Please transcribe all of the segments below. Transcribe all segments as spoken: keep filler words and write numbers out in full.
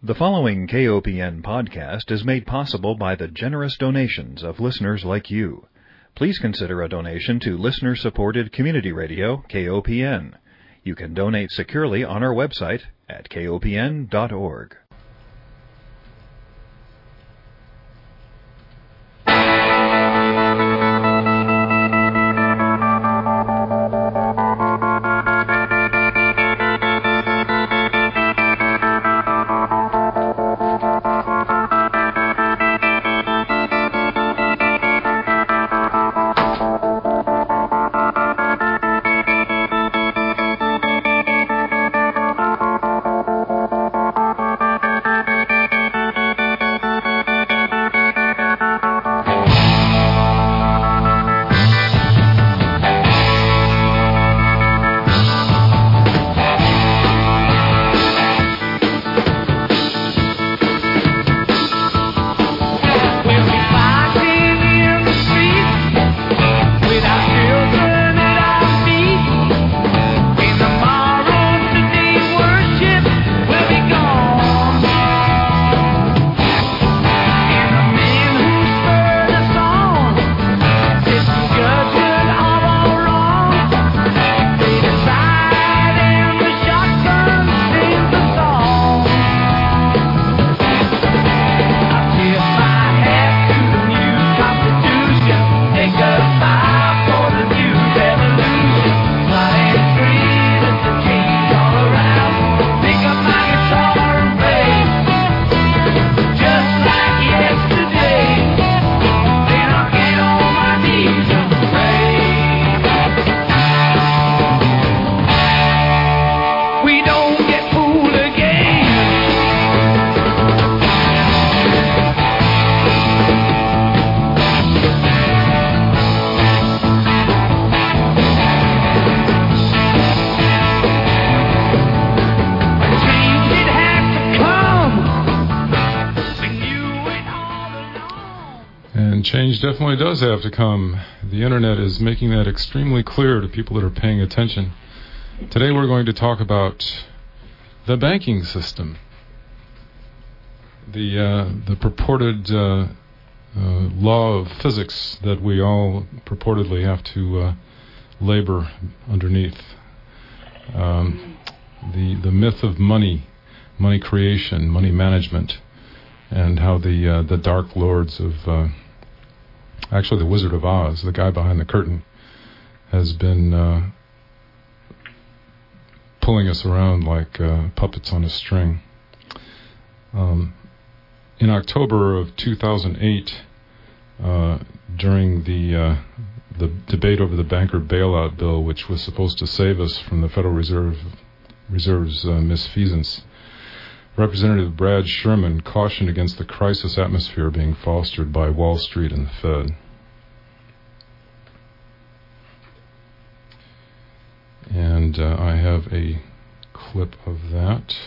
The following K O P N podcast is made possible by the generous donations of listeners like you. Please consider a donation to listener-supported community radio, K O P N. You can donate securely on our website at K O P N dot org. Change definitely does have to come. The internet is making that extremely clear to people that are paying attention. Today we're going to talk about the banking system. The uh, the purported uh, uh, law of physics that we all purportedly have to uh, labor underneath. Um, the the myth of money, money creation, money management, and how the uh, the dark lords of uh, Actually, the Wizard of Oz, the guy behind the curtain, has been uh, pulling us around like uh, puppets on a string. Um, in October of two thousand eight, uh, during the uh, the debate over the banker bailout bill, which was supposed to save us from the Federal Reserve Reserve's uh, misfeasance, Representative Brad Sherman cautioned against the crisis atmosphere being fostered by Wall Street and the Fed. And uh, I have a clip of that.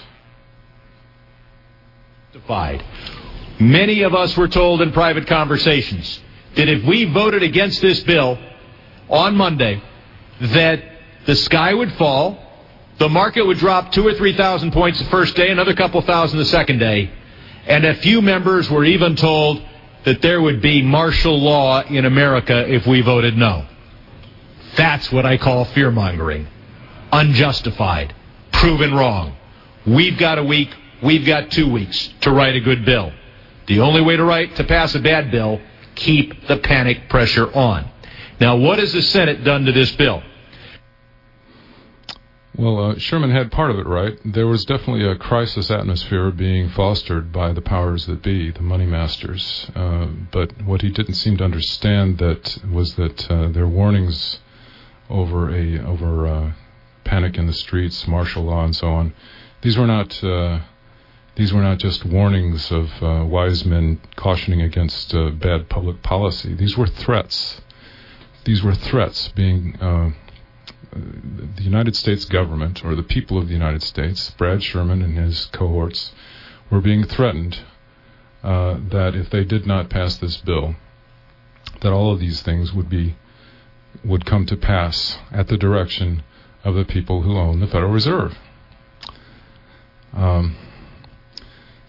Many of us were told in private conversations that if we voted against this bill on Monday, that the sky would fall, the market would drop two or three thousand points the first day, another couple thousand the second day, and a few members were even told that there would be martial law in America if we voted no. That's what I call fear-mongering. Unjustified. Proven wrong. We've got a week, we've got two weeks to write a good bill. The only way to write, to pass a bad bill, keep the panic pressure on. Now, what has the Senate done to this bill? Well, uh, Sherman had part of it right. There was definitely a crisis atmosphere being fostered by the powers that be, the money masters. Uh, but what he didn't seem to understand that was that uh, their warnings over a over uh, panic in the streets, martial law, and so on. These were not uh, these were not just warnings of uh, wise men cautioning against uh, bad public policy. These were threats. These were threats being. Uh, The United States government, or the people of the United States, Brad Sherman and his cohorts, were being threatened uh, that if they did not pass this bill, that all of these things would be would come to pass at the direction of the people who own the Federal Reserve. Um,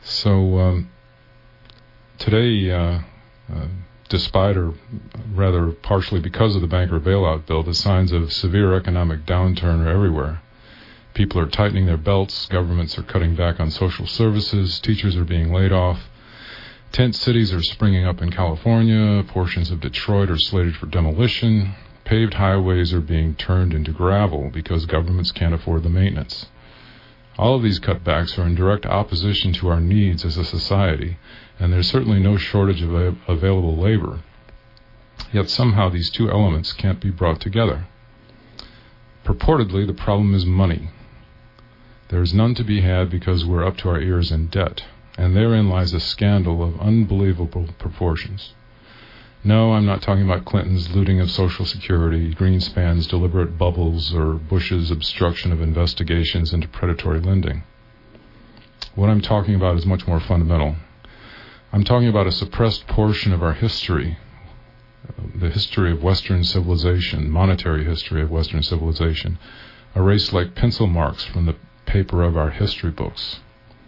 So um, today, uh, uh, despite or rather partially because of the banker bailout bill, the signs of severe economic downturn are everywhere. People are tightening their belts, governments are cutting back on social services, teachers are being laid off, tent cities are springing up in California, portions of Detroit are slated for demolition, paved highways are being turned into gravel because governments can't afford the maintenance. All of these cutbacks are in direct opposition to our needs as a society, and there's certainly no shortage of a- available labor. Yet somehow these two elements can't be brought together. Purportedly, the problem is money. There is none to be had because we're up to our ears in debt, and therein lies a scandal of unbelievable proportions. No, I'm not talking about Clinton's looting of Social Security, Greenspan's deliberate bubbles, or Bush's obstruction of investigations into predatory lending. What I'm talking about is much more fundamental. I'm talking about a suppressed portion of our history, the history of Western civilization, monetary history of Western civilization, erased like pencil marks from the paper of our history books.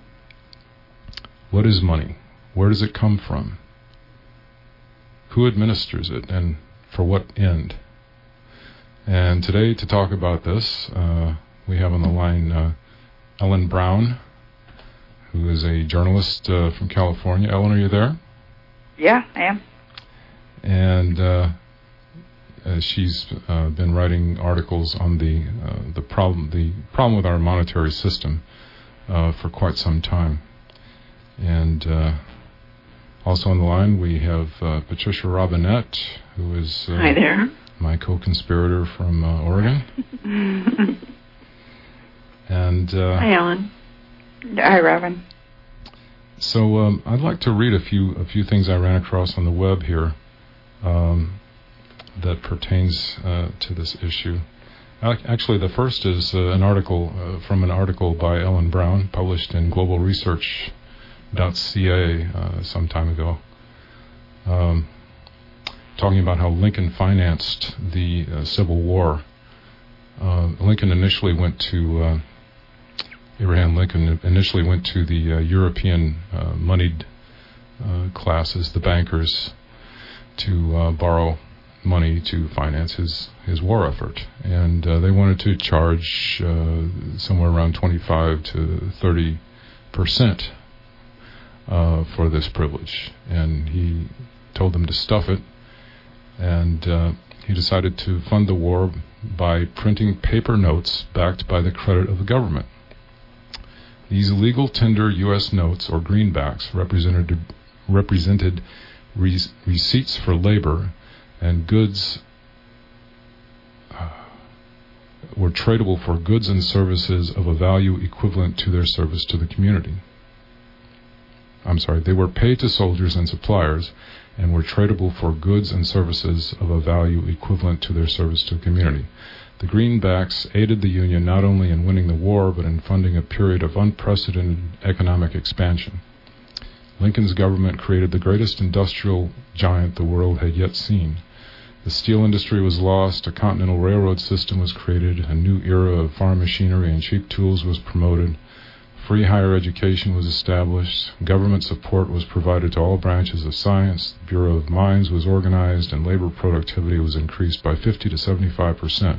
What is money? Where does it come from? Who administers it, and for what end? And today, to talk about this, uh, we have on the line uh, Ellen Brown, who is a journalist uh, from California. Ellen, are you there? Yeah, I am. And uh, uh, she's uh, been writing articles on the uh, the problem the problem with our monetary system uh, for quite some time. And uh, also on the line we have uh, Patricia Robinette, who is uh, Hi there. my co-conspirator from uh, Oregon. and uh, Hi, Ellen. Hi, Robin. So um, I'd like to read a few a few things I ran across on the web here. Um, that pertains uh, to this issue. Actually, the first is uh, an article uh, from an article by Ellen Brown, published in global research dot c a uh, some time ago, um, talking about how Lincoln financed the uh, Civil War. Uh, Lincoln initially went to uh, Abraham Lincoln initially went to the uh, European uh, moneyed uh, classes, the bankers, to uh, borrow money to finance his, his war effort. And uh, they wanted to charge uh, somewhere around twenty-five to thirty percent uh, for this privilege. And he told them to stuff it. And uh, he decided to fund the war by printing paper notes backed by the credit of the government. These legal tender U S notes, or greenbacks, represented represented re- receipts for labor and goods uh, were tradable for goods and services of a value equivalent to their service to the community. I'm sorry, they were paid to soldiers and suppliers and were tradable for goods and services of a value equivalent to their service to the community. The greenbacks aided the Union not only in winning the war, but in funding a period of unprecedented economic expansion. Lincoln's government created the greatest industrial giant the world had yet seen. The steel industry was lost, a continental railroad system was created, a new era of farm machinery and cheap tools was promoted, free higher education was established, government support was provided to all branches of science, the Bureau of Mines was organized, and labor productivity was increased by fifty to seventy-five percent.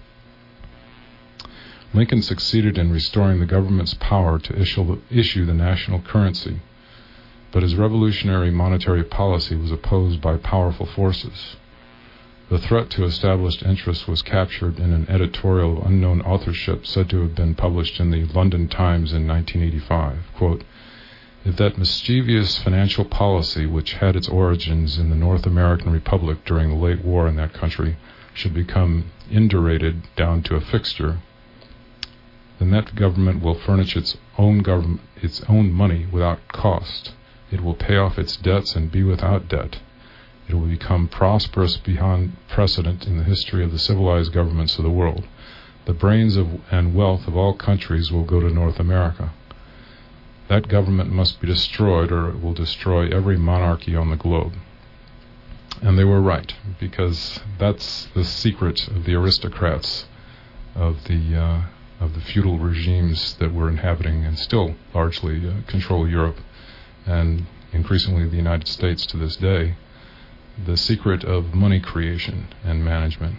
Lincoln succeeded in restoring the government's power to issue, issue the national currency, but his revolutionary monetary policy was opposed by powerful forces. The threat to established interests was captured in an editorial of unknown authorship said to have been published in the London Times in nineteen eighty-five. Quote, "If that mischievous financial policy, which had its origins in the North American Republic during the late war in that country, should become indurated down to a fixture, then that government will furnish its own government, its own money without cost. It will pay off its debts and be without debt. It will become prosperous beyond precedent in the history of the civilized governments of the world. The brains of, and wealth of all countries will go to North America. That government must be destroyed, or it will destroy every monarchy on the globe." And they were right, because that's the secret of the aristocrats of the uh, of the feudal regimes that were inhabiting and still largely uh, control Europe and increasingly the United States to this day, the secret of money creation and management.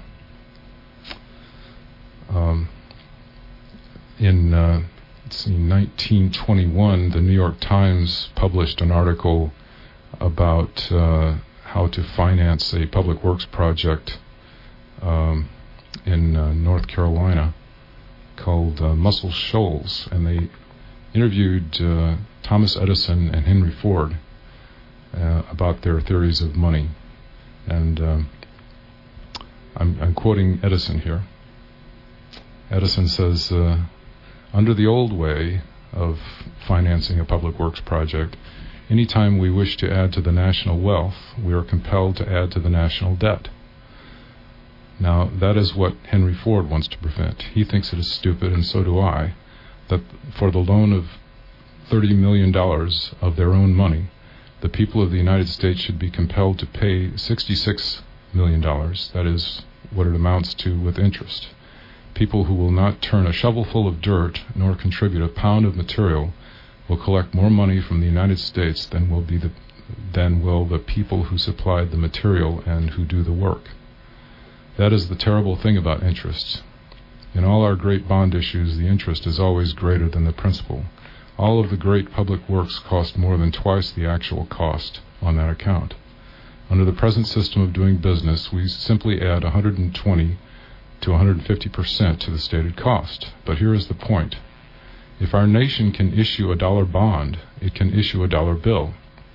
Um, in uh, let's see, nineteen twenty-one, the New York Times published an article about uh, how to finance a public works project um, in uh, North Carolina called uh, Muscle Shoals, and they interviewed uh, Thomas Edison and Henry Ford uh, about their theories of money. And um, I'm, I'm quoting Edison here. Edison says, uh, under the old way of financing a public works project, anytime we wish to add to the national wealth, we are compelled to add to the national debt. Now, that is what Henry Ford wants to prevent. He thinks it is stupid, and so do I, that for the loan of thirty million dollars of their own money, the people of the United States should be compelled to pay sixty-six million dollars. That is what it amounts to with interest. People who will not turn a shovelful of dirt nor contribute a pound of material will collect more money from the United States than will be the than will the people who supplied the material and who do the work. That is the terrible thing about interest. In all our great bond issues, the interest is always greater than the principal. All of the great public works cost more than twice the actual cost on that account. Under the present system of doing business, we simply add one hundred twenty to one hundred fifty percent to the stated cost. But here is the point. If our nation can issue a dollar bond, it can issue a dollar bill.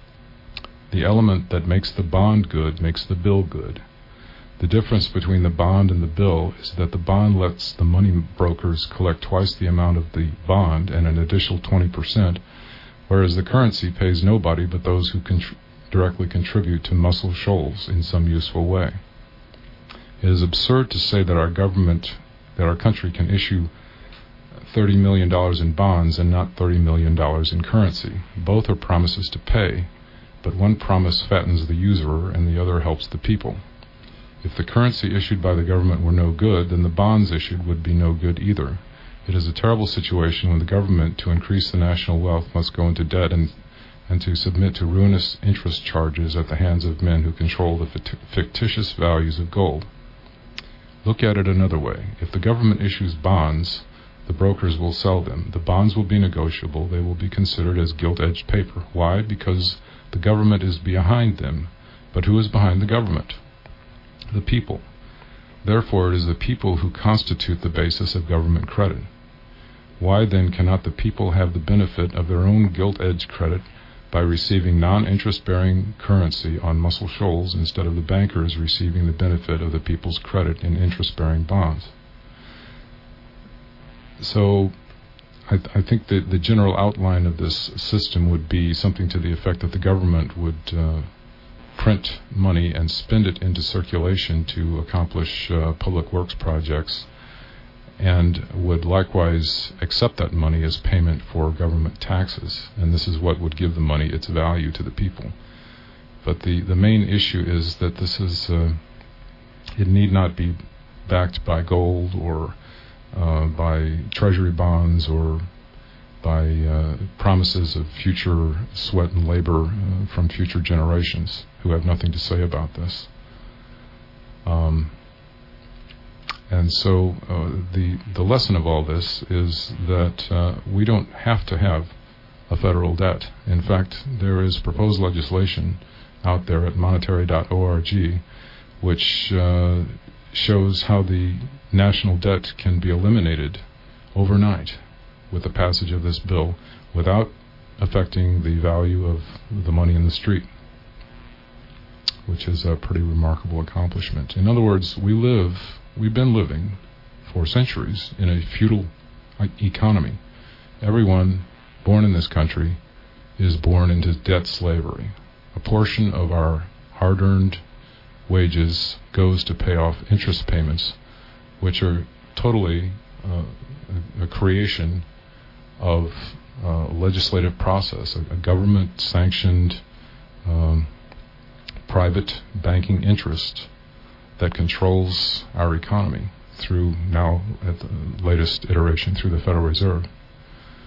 The element that makes the bond good makes the bill good. The difference between the bond and the bill is that the bond lets the money brokers collect twice the amount of the bond and an additional twenty percent, whereas the currency pays nobody but those who contr- directly contribute to Muscle Shoals in some useful way. It is absurd to say that our government, that our country can issue thirty million dollars in bonds and not thirty million dollars in currency. Both are promises to pay, but one promise fattens the usurer and the other helps the people. If the currency issued by the government were no good, then the bonds issued would be no good either. It is a terrible situation when the government, to increase the national wealth, must go into debt and, and to submit to ruinous interest charges at the hands of men who control the fictitious values of gold. Look at it another way. If the government issues bonds, the brokers will sell them. The bonds will be negotiable. They will be considered as gilt-edged paper. Why? Because the government is behind them. But who is behind the government? The people. Therefore, it is the people who constitute the basis of government credit. Why then cannot the people have the benefit of their own gilt-edged credit by receiving non-interest-bearing currency on Muscle Shoals instead of the bankers receiving the benefit of the people's credit in interest-bearing bonds? So, I, th- I think that the general outline of this system would be something to the effect that the government would uh, print money and spend it into circulation to accomplish uh, public works projects, and would likewise accept that money as payment for government taxes. And this is what would give the money its value to the people. But the, the main issue is that this is, uh, it need not be backed by gold or uh, by treasury bonds or by uh, promises of future sweat and labor uh, from future generations who have nothing to say about this. Um, and so uh, the the lesson of all this is that uh, we don't have to have a federal debt. In fact, there is proposed legislation out there at monetary dot org which uh, shows how the national debt can be eliminated overnight with the passage of this bill without affecting the value of the money in the street, which is a pretty remarkable accomplishment. In other words, we live, we've been living for centuries in a feudal economy. Everyone born in this country is born into debt slavery. A portion of our hard-earned wages goes to pay off interest payments, which are totally uh, a creation of uh, legislative process, a, a government-sanctioned um, private banking interest that controls our economy through now, at the latest iteration, through the Federal Reserve.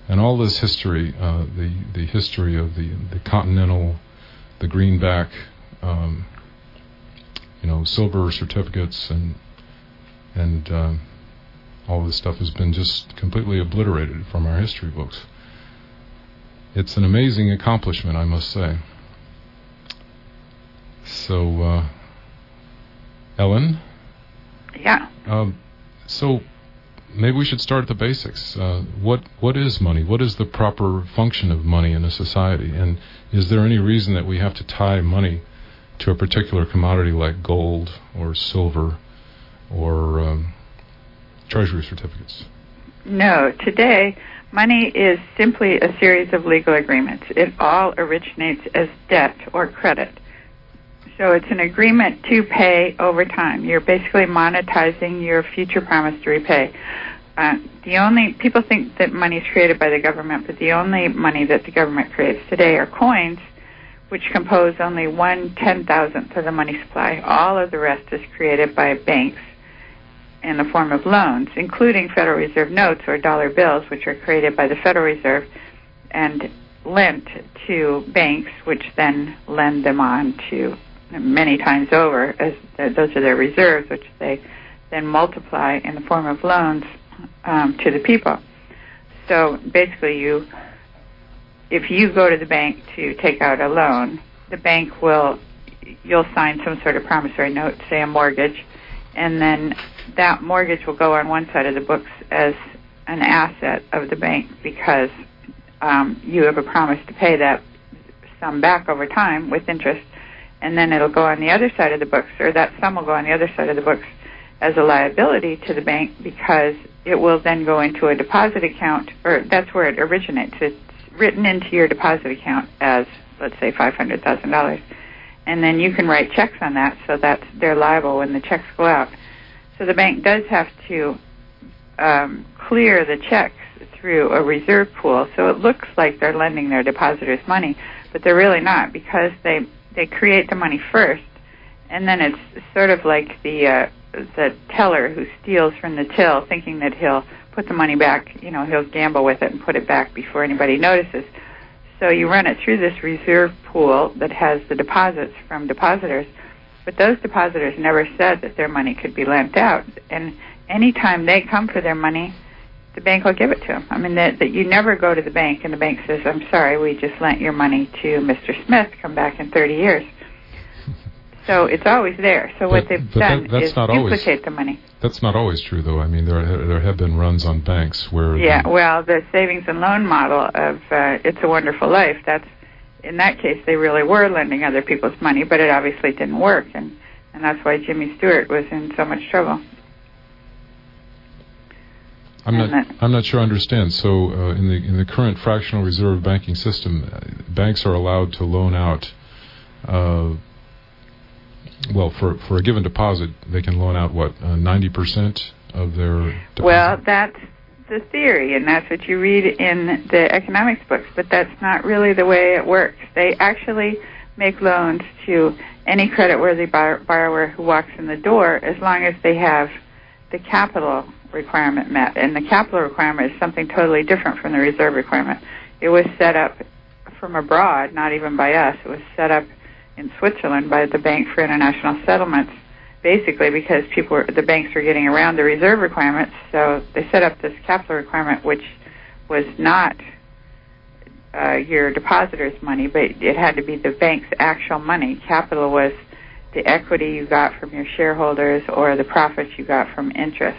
And all this history, uh, the, the history of the, the Continental, the greenback, um, you know, silver certificates and and um, all this stuff has been just completely obliterated from our history books. It's an amazing accomplishment, I must say. So, uh, Ellen? Yeah. Um, so, maybe we should start at the basics. Uh, what what is money? What is the proper function of money in a society? And is there any reason that we have to tie money to a particular commodity like gold or silver or um, treasury certificates? No. Today, money is simply a series of legal agreements. It all originates as debt or credit. So it's an agreement to pay over time. You're basically monetizing your future promise to repay. Uh, the only people think that money is created by the government, but the only money that the government creates today are coins, which compose only one ten thousandth of the money supply. All of the rest is created by banks in the form of loans, including Federal Reserve notes or dollar bills, which are created by the Federal Reserve and lent to banks, which then lend them on to many times over, as those are their reserves, which they then multiply in the form of loans um, to the people. So basically, you, if you go to the bank to take out a loan, the bank will, you'll sign some sort of promissory note, say a mortgage, and then that mortgage will go on one side of the books as an asset of the bank because um, you have a promise to pay that sum back over time with interest. And then it'll go on the other side of the books, or that sum will go on the other side of the books as a liability to the bank because it will then go into a deposit account, or that's where it originates. It's written into your deposit account as, let's say, five hundred thousand dollars. And then you can write checks on that so that they're liable when the checks go out. So the bank does have to um, clear the checks through a reserve pool. So it looks like they're lending their depositors money, but they're really not because they They create the money first, and then it's sort of like the uh, the teller who steals from the till, thinking that he'll put the money back. You know, he'll gamble with it and put it back before anybody notices. So you run it through this reserve pool that has the deposits from depositors, but those depositors never said that their money could be lent out. And anytime they come for their money, the bank will give it to them. I mean, that, that you never go to the bank and the bank says, I'm sorry, we just lent your money to Mister Smith, come back in thirty years. So it's always there. So but, what they've done that, is duplicate always, the money. That's not always true, though. I mean, there there have been runs on banks where... Yeah, the, well, the savings and loan model of uh, It's a Wonderful Life, that's, in that case, they really were lending other people's money, but it obviously didn't work. And, and that's why Jimmy Stewart was in so much trouble. I'm not. I'm not sure I understand. So, uh, in the in the current fractional reserve banking system, uh, banks are allowed to loan out. Uh, well, for for a given deposit, they can loan out what ninety uh, percent of their deposit? Well, that's the theory, and that's what you read in the economics books. But that's not really the way it works. They actually make loans to any creditworthy bar- borrower who walks in the door, as long as they have the capital requirement met. And the capital requirement is something totally different from the reserve requirement. It was set up from abroad, not even by us. It was set up in Switzerland by the Bank for International Settlements, basically because people were, the banks were getting around the reserve requirements, so they set up this capital requirement, which was not uh, your depositor's money, but it had to be the bank's actual money. Capital was the equity you got from your shareholders or the profits you got from interest.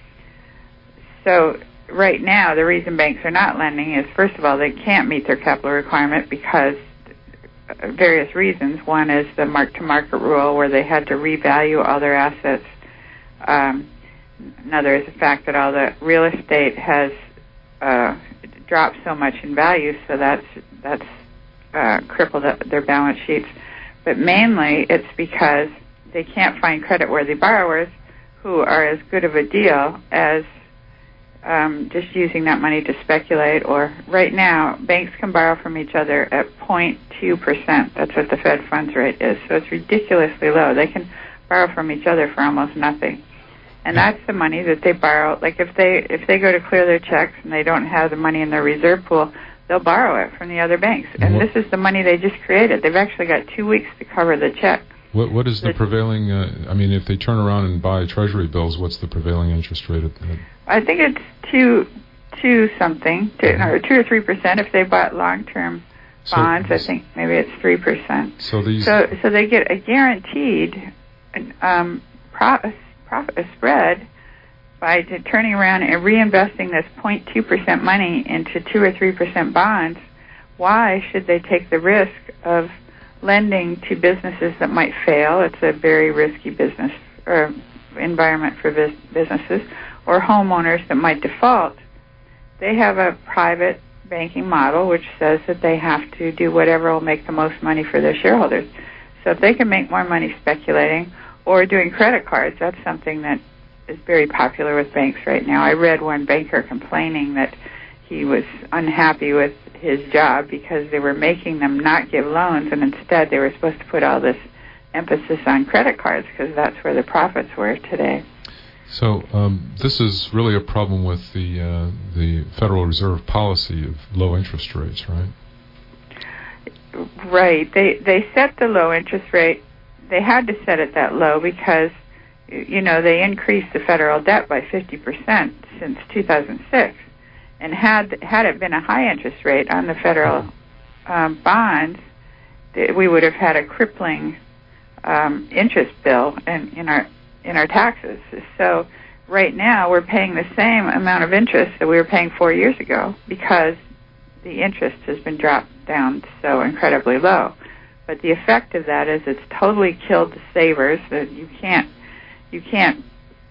So right now, the reason banks are not lending is, first of all, they can't meet their capital requirement because of various reasons. One is the mark-to-market rule, where they had to revalue all their assets. Um, another is the fact that all the real estate has uh, dropped so much in value, so that's that's uh, crippled their balance sheets. But mainly, it's because they can't find creditworthy borrowers who are as good of a deal as Um, just using that money to speculate. Or right now, banks can borrow from each other at zero point two percent. That's what the Fed funds rate is. So it's ridiculously low. They can borrow from each other for almost nothing. And that's the money that they borrow. Like if they if they go to clear their checks and they don't have the money in their reserve pool, they'll borrow it from the other banks. And what, this is the money they just created. They've actually got two weeks to cover the check. What What is the, the prevailing, uh, I mean, if they turn around and buy Treasury bills, what's the prevailing interest rate? At the, I think it's two, two something, two, mm-hmm. or two or three percent if they bought long-term so, bonds. I think maybe it's three percent. So these. So, so they get a guaranteed um, profit. Profit, a spread by t- turning around and reinvesting this zero point two percent money into two or three percent bonds. Why should they take the risk of lending to businesses that might fail? It's a very risky business or environment for biz- businesses, or homeowners that might default. They have a private banking model which says that they have to do whatever will make the most money for their shareholders. So if they can make more money speculating or doing credit cards, that's something that is very popular with banks right now. I read one banker complaining that he was unhappy with his job because they were making them not give loans, and instead they were supposed to put all this emphasis on credit cards because that's where the profits were today. So um, this is really a problem with the uh, the Federal Reserve policy of low interest rates, right? Right. They they set the low interest rate. They had to set it that low because, you know, they increased the federal debt by fifty percent since two thousand six. And had had it been a high interest rate on the federal um, bonds, th- we would have had a crippling um, interest bill in, in our in our taxes. So right now we're paying the same amount of interest that we were paying four years ago because the interest has been dropped down so incredibly low. But the effect of that is it's totally killed the savers. That you can't, you can't.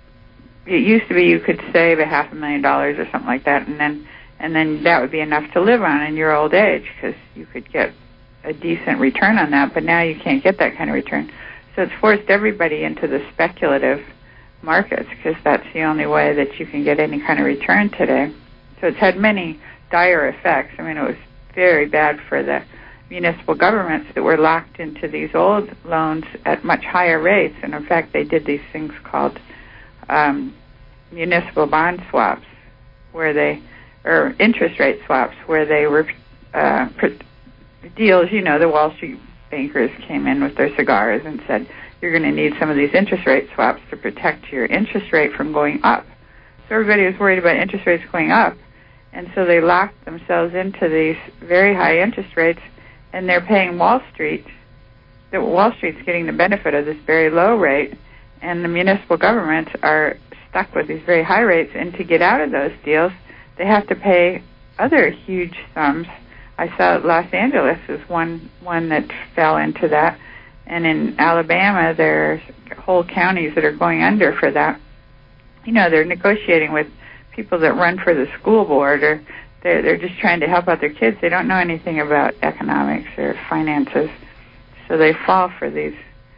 It used to be you could save a half a million dollars or something like that, and then and then that would be enough to live on in your old age because you could get a decent return on that. But now you can't get that kind of return. So it's forced everybody into the speculative markets because that's the only way that you can get any kind of return today. So it's had many dire effects. I mean, it was very bad for the municipal governments that were locked into these old loans at much higher rates. And in fact, they did these things called um, municipal bond swaps, where they, or interest rate swaps, where they were uh, deals, you know, the Wall Street bankers came in with their cigars and said, you're going to need some of these interest rate swaps to protect your interest rate from going up. So everybody was worried about interest rates going up. And so they locked themselves into these very high interest rates, and they're paying Wall Street. The Wall Street's getting the benefit of this very low rate, and the municipal governments are stuck with these very high rates. And to get out of those deals, they have to pay other huge sums. I saw Los Angeles is one one that fell into that, and in Alabama, there's whole counties that are going under for that. You know, they're negotiating with people that run for the school board, or they're, they're just trying to help out their kids. They don't know anything about economics or finances, so they fall for these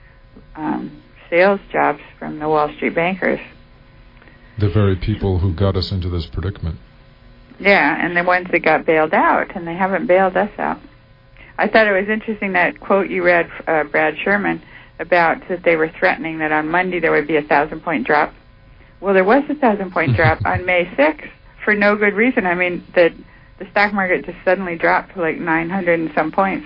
um, sales jobs from the Wall Street bankers. The very people who got us into this predicament. Yeah, and the ones that got bailed out, and they haven't bailed us out. I thought it was interesting that quote you read, uh, Brad Sherman, about that they were threatening that on Monday there would be a thousand-point drop. Well, there was a thousand-point drop on May sixth for no good reason. I mean, the the stock market just suddenly dropped to like nine hundred and some points,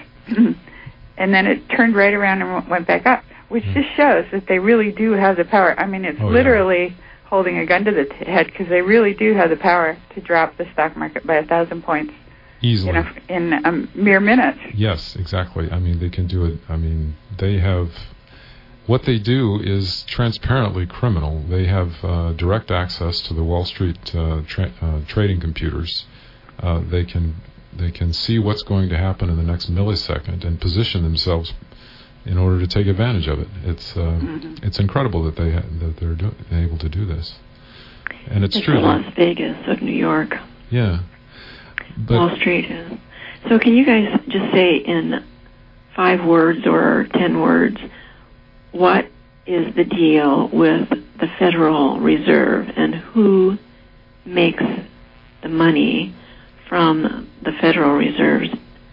and then it turned right around and went back up, which mm. just shows that they really do have the power. I mean, it's oh, literally yeah. holding a gun to the t- head because they really do have the power to drop the stock market by a thousand points easily in, a, in a mere minute. Yes, exactly. I mean, they can do it. I mean, they have. What they do is transparently criminal. They have uh, direct access to the Wall Street uh, tra- uh, trading computers. Uh, they can they can see what's going to happen in the next millisecond and position themselves in order to take advantage of it. It's uh, mm-hmm. it's incredible that they ha- that they're do- able to do this, and it's, it's true. Las Vegas of New York. Yeah, but Wall Street is. So can you guys just say in five words or ten words? What is the deal with the Federal Reserve, and who makes the money from the Federal Reserve's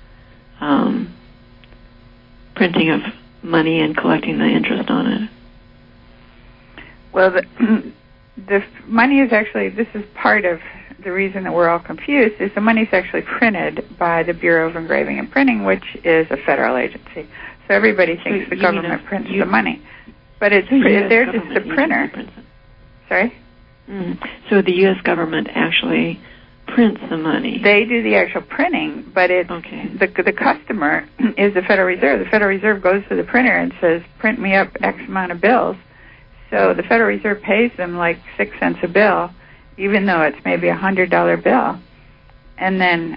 um, printing of money and collecting the interest on it? Well, the, the f- money is actually, this is part of the reason that we're all confused, is the money is actually printed by the Bureau of Engraving and Printing, which is a federal agency. So everybody thinks so the government a, prints you, the money. But it's so pr- they're just the printer. Sorry? Mm. So the U S government actually prints the money. They do the actual printing, but it's okay. the the customer is the Federal Reserve. The Federal Reserve goes to the printer and says, print me up X amount of bills. So the Federal Reserve pays them like six cents a bill, even though it's maybe a hundred dollar bill. And then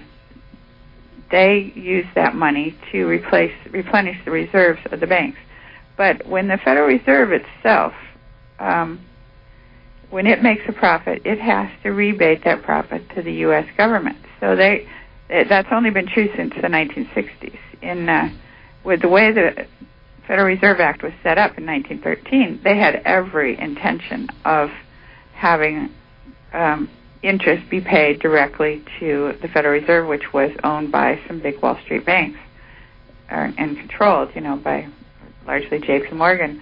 they use that money to replace replenish the reserves of the banks. But when the Federal Reserve itself um, when it makes a profit, it has to rebate that profit to the U S government. So they, that's only been true since the nineteen sixties. In uh, with the way the Federal Reserve Act was set up in nineteen thirteen, they had every intention of having um, interest be paid directly to the Federal Reserve, which was owned by some big Wall Street banks uh, and controlled, you know, by largely J P Morgan.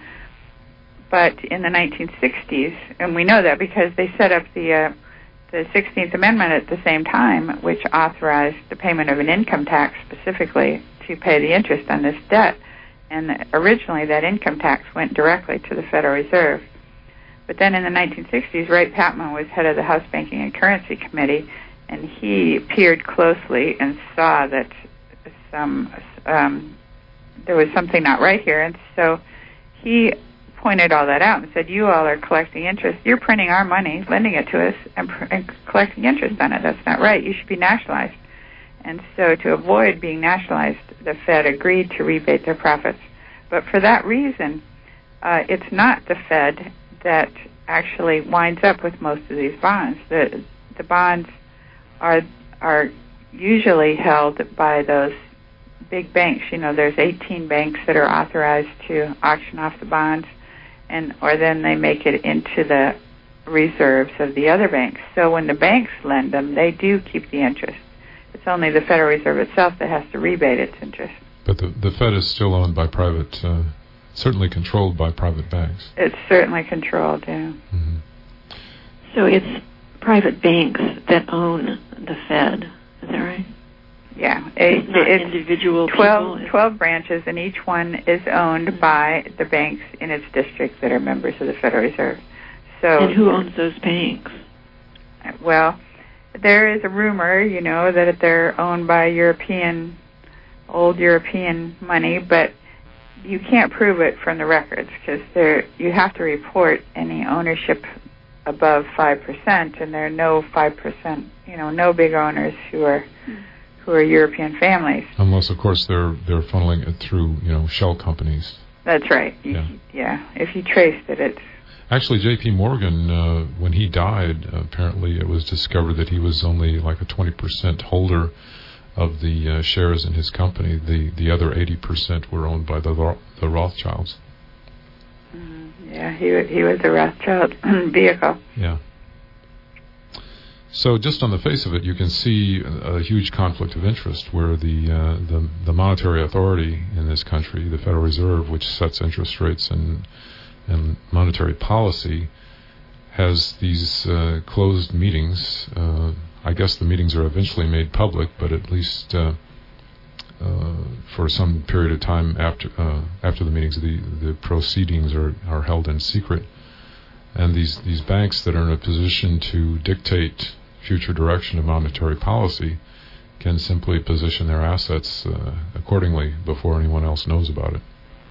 But in the nineteen sixties, and we know that because they set up the uh, the sixteenth Amendment at the same time, which authorized the payment of an income tax specifically to pay the interest on this debt. And originally that income tax went directly to the Federal Reserve. But then in the nineteen sixties, Wright Patman was head of the House Banking and Currency Committee, and he peered closely and saw that some um, there was something not right here. And so he pointed all that out and said, you all are collecting interest. You're printing our money, lending it to us, and, pr- and collecting interest on it. That's not right. You should be nationalized. And so to avoid being nationalized, the Fed agreed to rebate their profits. But for that reason, uh, it's not the Fed that actually winds up with most of these bonds. The the bonds are are usually held by those big banks. You know, there's eighteen banks that are authorized to auction off the bonds, and or then they make it into the reserves of the other banks. So when the banks lend them, they do keep the interest. It's only the Federal Reserve itself that has to rebate its interest. But the the Fed is still owned by private, uh, certainly controlled by private banks. It's certainly controlled, yeah. Mm-hmm. So it's private banks that own the Fed. Is that right? Yeah. It's it, not it's individual twelve, people. twelve branches, and each one is owned mm-hmm. by the banks in its district that are members of the Federal Reserve. So, and who owns those banks? Well, there is a rumor, you know, that they're owned by European, old European money, but you can't prove it from the records because there you have to report any ownership above five percent, and there are no five percent, you know, no big owners who are who are European families. Unless, of course, they're they're funneling it through, you know, shell companies. That's right. Yeah. Yeah. If you traced it, it's... Actually, J P Morgan, uh, when he died, apparently it was discovered that he was only like a twenty percent holder of the uh, shares in his company. The the other eighty percent were owned by the Ro- the Rothschilds. Mm-hmm. Yeah, he was, he was a Rothschild vehicle. Yeah. So just on the face of it, you can see a, a huge conflict of interest where the, uh, the the monetary authority in this country, the Federal Reserve, which sets interest rates and and monetary policy, has these uh, closed meetings. Uh, I guess the meetings are eventually made public, but at least uh, uh, for some period of time after uh, after the meetings, the the proceedings are, are held in secret. And these, these banks that are in a position to dictate future direction of monetary policy can simply position their assets uh, accordingly before anyone else knows about it.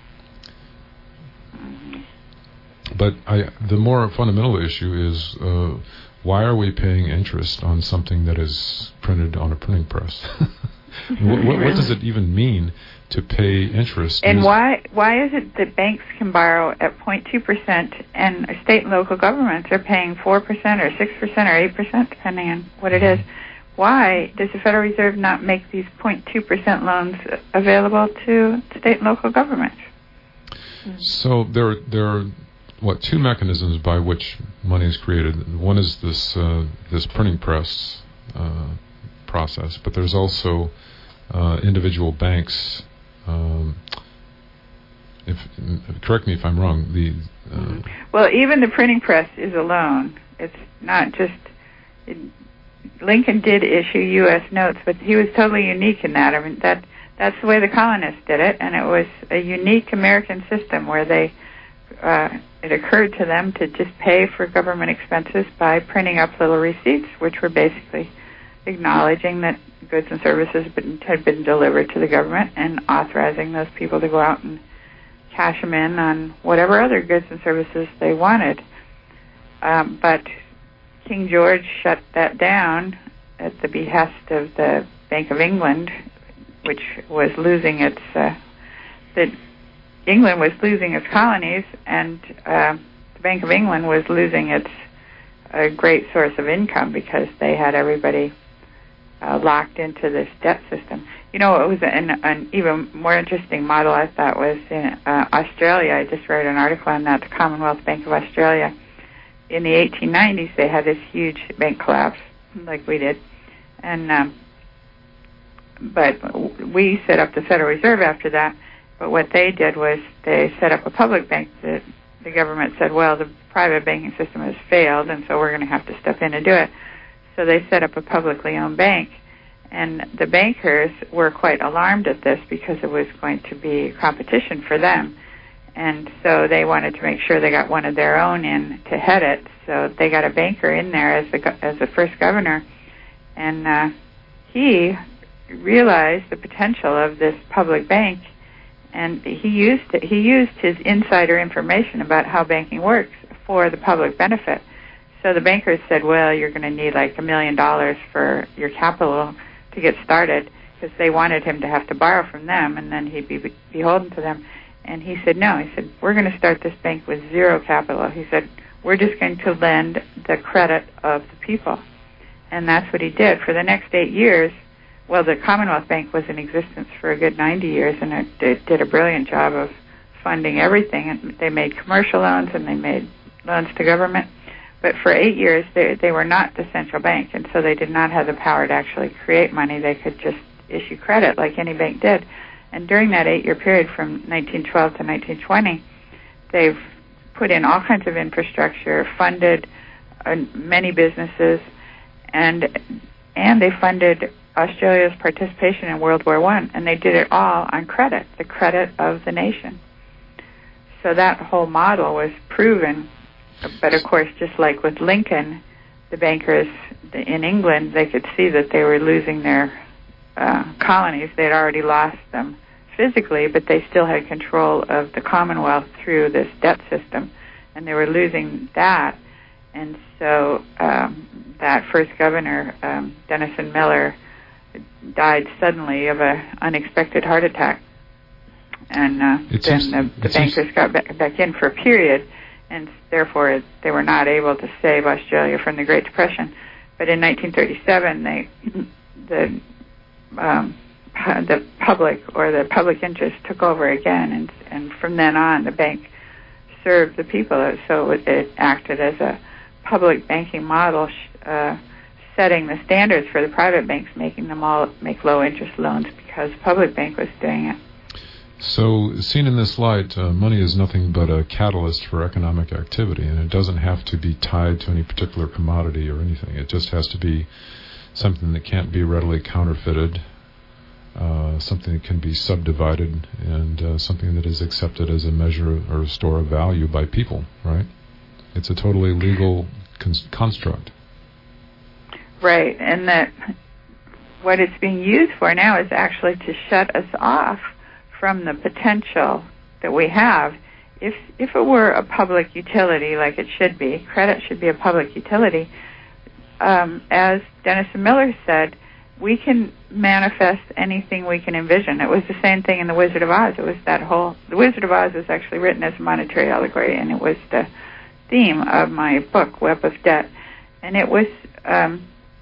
But I, the more fundamental issue is uh, why are we paying interest on something that is printed on a printing press? what, what, what does it even mean to pay interest? And why why is it that banks can borrow at zero point two percent and state and local governments are paying four percent or six percent or eight percent, depending on what it is? Why does the Federal Reserve not make these zero point two percent loans available to state and local governments? So there, there are, what, two mechanisms by which money is created. One is this uh, this printing press uh, process, but there's also uh, individual banks um, if correct me if I'm wrong. The uh, mm-hmm. Well, even the printing press is a loan. It's not just. It, Lincoln did issue U S notes, but he was totally unique in that. I mean, that that's the way the colonists did it, and it was a unique American system where they uh, it occurred to them to just pay for government expenses by printing up little receipts, which were basically acknowledging that goods and services had been delivered to the government and authorizing those people to go out and cash them in on whatever other goods and services they wanted. Um, but King George shut that down at the behest of the Bank of England, which was losing its, uh, that England was losing its colonies, and uh, the Bank of England was losing its a great source of income because they had everybody uh, locked into this debt system. You know, it was an, an even more interesting model, I thought, was in uh, Australia. I just wrote an article on that, the Commonwealth Bank of Australia. In the eighteen nineties, they had this huge bank collapse, like we did, and um, but we set up the Federal Reserve after that. But what they did was they set up a public bank. That the government said, well, the private banking system has failed, and so we're going to have to step in and do it. So they set up a publicly owned bank, and the bankers were quite alarmed at this because it was going to be competition for them. And so they wanted to make sure they got one of their own in to head it. So they got a banker in there as the as the first governor, and uh, he realized the potential of this public bank, and he used it, he used his insider information about how banking works for the public benefit. So the bankers said, "Well, you're going to need like a million dollars for your capital to get started," because they wanted him to have to borrow from them, and then he'd be beholden to them. And he said, no. He said, we're going to start this bank with zero capital. He said, we're just going to lend the credit of the people. And that's what he did. For the next eight years, well, the Commonwealth Bank was in existence for a good ninety years, and it, it did a brilliant job of funding everything. And they made commercial loans, and they made loans to government. But for eight years, they, they were not the central bank, and so they did not have the power to actually create money. They could just issue credit like any bank did. And during that eight-year period from nineteen twelve to nineteen twenty, they've put in all kinds of infrastructure, funded uh, many businesses, and and they funded Australia's participation in World War One, and they did it all on credit, the credit of the nation. So that whole model was proven. But of course, just like with Lincoln, the bankers in England, they could see that they were losing their uh, colonies. They'd already lost them physically, but they still had control of the Commonwealth through this debt system, and they were losing that. And so um, that first governor, um, Denison Miller, died suddenly of an unexpected heart attack. And uh, then seems, the, the bankers seems... got back, back in for a period, and therefore they were not able to save Australia from the Great Depression. But in nineteen thirty-seven, they the um, the public or the public interest took over again, and and from then on the bank served the people. So it, it acted as a public banking model, uh, setting the standards for the private banks, making them all make low interest loans because the public bank was doing it. So seen in this light, uh, money is nothing but a catalyst for economic activity, and it doesn't have to be tied to any particular commodity or anything. It just has to be something that can't be readily counterfeited, Uh, something that can be subdivided, and uh, something that is accepted as a measure or a store of value by people, right? It's a totally legal con- construct. Right, and that what it's being used for now is actually to shut us off from the potential that we have. If if it were a public utility, like it should be, credit should be a public utility, um, as Denison Miller said, we can manifest anything we can envision. It was the same thing in The Wizard of Oz. It was that whole... The Wizard of Oz was actually written as a monetary allegory, and it was the theme of my book, Web of Debt. And it was um,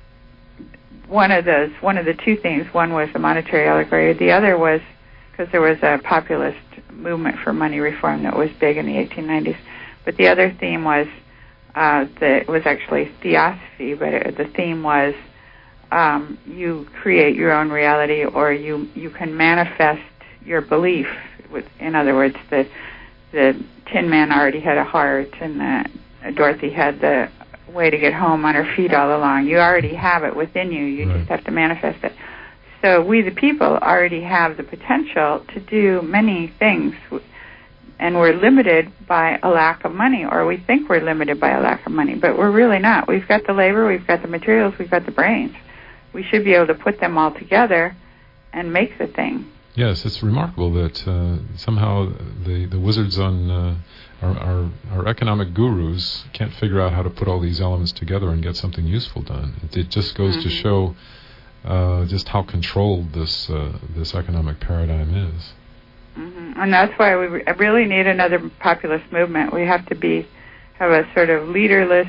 one of those, one of the two themes. One was the monetary allegory. The other was, because there was a populist movement for money reform that was big in the eighteen nineties. But the other theme was, uh, the, it was actually theosophy, but it, the theme was, Um, you create your own reality, or you, you can manifest your belief with, in other words, the the Tin Man already had a heart, and the, Dorothy had the way to get home on her feet all along. You already have it within you. You right. just have to manifest it. So we, the people, already have the potential to do many things, and we're limited by a lack of money, or we think we're limited by a lack of money, but we're really not. We've got the labor, we've got the materials, we've got the brains. We should be able to put them all together and make the thing. Yes, it's remarkable that uh, somehow the, the wizards on uh, our, our, our economic gurus can't figure out how to put all these elements together and get something useful done. It, it just goes mm-hmm. to show uh, just how controlled this uh, this economic paradigm is. Mm-hmm. And that's why we re- really need another populist movement. We have to be have a sort of leaderless,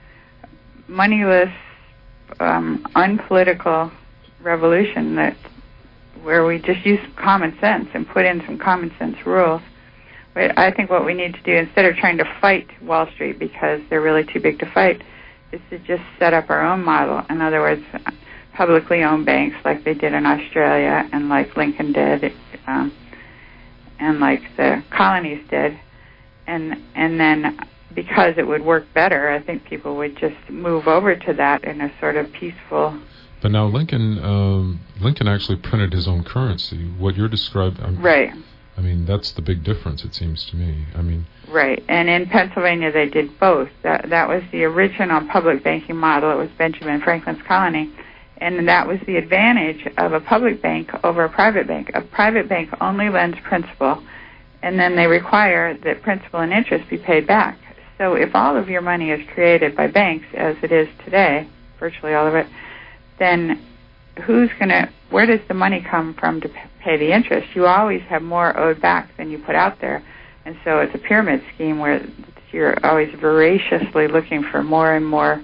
moneyless, um, unpolitical revolution that where we just use common sense and put in some common sense rules. But I think what we need to do, instead of trying to fight Wall Street because they're really too big to fight, is to just set up our own model. In other words, publicly owned banks like they did in Australia and like Lincoln did, um, and like the colonies did, and and then because it would work better, I think people would just move over to that in a sort of peaceful. But now Lincoln, um, Lincoln actually printed his own currency. What you're describing, right? I mean, that's the big difference, it seems to me. I mean, right. And in Pennsylvania, they did both. That that was the original public banking model. It was Benjamin Franklin's colony. And that was the advantage of a public bank over a private bank. A private bank only lends principal, and then they require that principal and interest be paid back. So if all of your money is created by banks, as it is today, virtually all of it, then who's going to, where does the money come from to pay the interest? You always have more owed back than you put out there. And so it's a pyramid scheme where you're always voraciously looking for more and more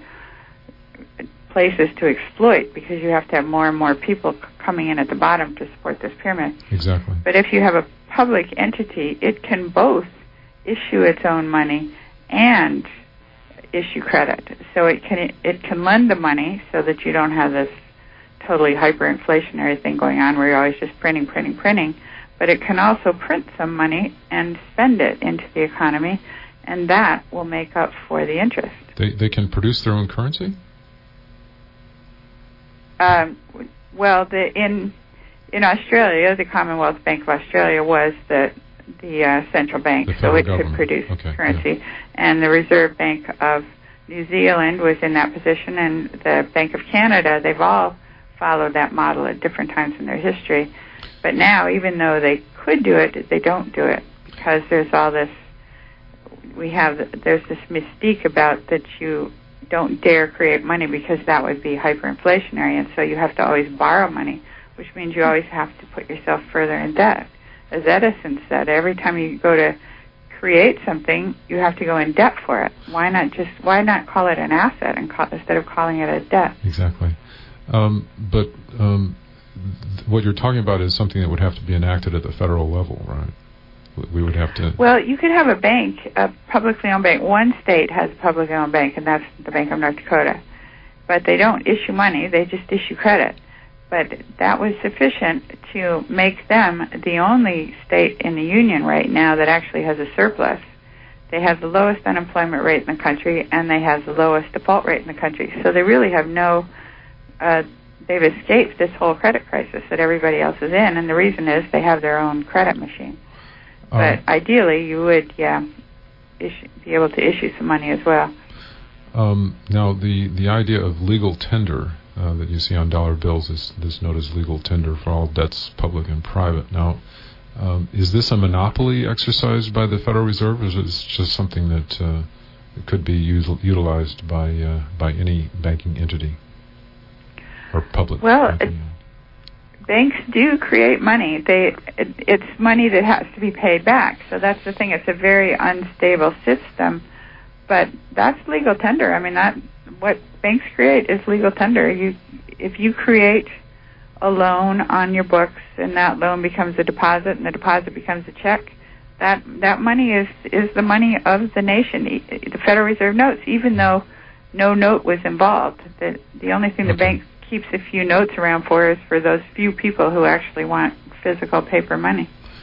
places to exploit, because you have to have more and more people c- coming in at the bottom to support this pyramid. Exactly. But if you have a public entity, it can both issue its own money and issue credit. So it can it can lend the money so that you don't have this totally hyperinflationary thing going on where you're always just printing, printing, printing. But it can also print some money and spend it into the economy, and that will make up for the interest. They they can produce their own currency? Um, well, the, in in Australia, the Commonwealth Bank of Australia was the the uh, central bank, the so it government. could produce okay, currency. Yeah. And the Reserve Bank of New Zealand was in that position, and the Bank of Canada. They've all followed that model at different times in their history. But now, even though they could do it, they don't do it because there's all this. We have there's this mystique about that you don't dare create money because that would be hyperinflationary, and so you have to always borrow money, which means you always have to put yourself further in debt. As Edison said, every time you go to create something, you have to go in debt for it. Why not just why not call it an asset and call, instead of calling it a debt? Exactly. Um, but um, th- what you're talking about is something that would have to be enacted at the federal level, right? We would have to... Well, you could have a bank, a publicly owned bank. One state has a publicly owned bank, and that's the Bank of North Dakota. But they don't issue money, they just issue credit. But that was sufficient to make them the only state in the union right now that actually has a surplus. They have the lowest unemployment rate in the country, and they have the lowest default rate in the country. So they really have no... Uh, they've escaped this whole credit crisis that everybody else is in, and the reason is they have their own credit machine. But uh, ideally, you would, yeah, issue, be able to issue some money as well. Um, now, the, the idea of legal tender uh, that you see on dollar bills is this note as legal tender for all debts, public and private. Now, um, is this a monopoly exercised by the Federal Reserve, or is it just something that uh, could be util- utilized by uh, by any banking entity or public? Well, banking? Banks do create money. They it, it's money that has to be paid back. So that's the thing. It's a very unstable system, but that's legal tender. I mean, that what banks create is legal tender. You, if you create a loan on your books and that loan becomes a deposit and the deposit becomes a check, that that money is is the money of the nation. The Federal Reserve notes, even though no note was involved, the the only thing okay. the bank keeps a few notes around for is for those few people who actually want physical paper money.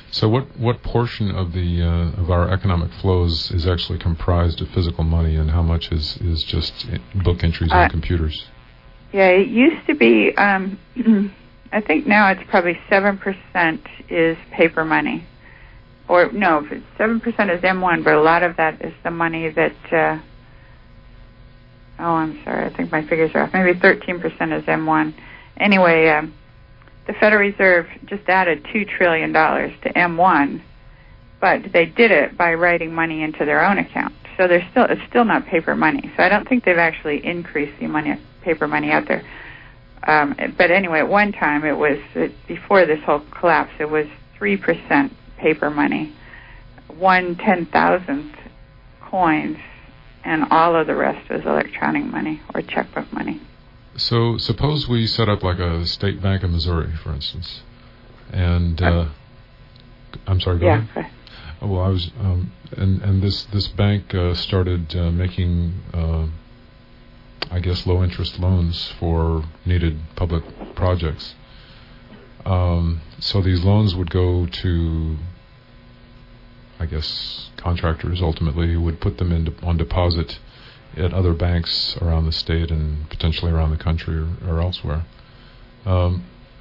So what, what portion of the uh, of our economic flows is actually comprised of physical money, and how much is, is just book entries on uh, computers? Yeah, it used to be, um, I think now it's probably seven percent is paper money. Or, no, seven percent is M one, but a lot of that is the money that, uh, oh, I'm sorry, I think my figures are off. Maybe thirteen percent is M one. Anyway, um, the Federal Reserve just added two trillion dollars to M one, but they did it by writing money into their own account. So there's still it's still not paper money. So I don't think they've actually increased the money, paper money out there. Um, but anyway, at one time it was, before this whole collapse, it was three percent paper money, one ten-thousandth coins, and all of the rest was electronic money or checkbook money. So suppose we set up like a State Bank of Missouri, for instance, and uh, I'm sorry, go yeah, ahead. Okay. Oh, well, I was, um, and and this this bank uh, started uh, making, uh, I guess, low interest loans for needed public projects. Um, so these loans would go to, I guess, contractors ultimately who would put them in de- on deposit at other banks around the state and potentially around the country or, or elsewhere. Um,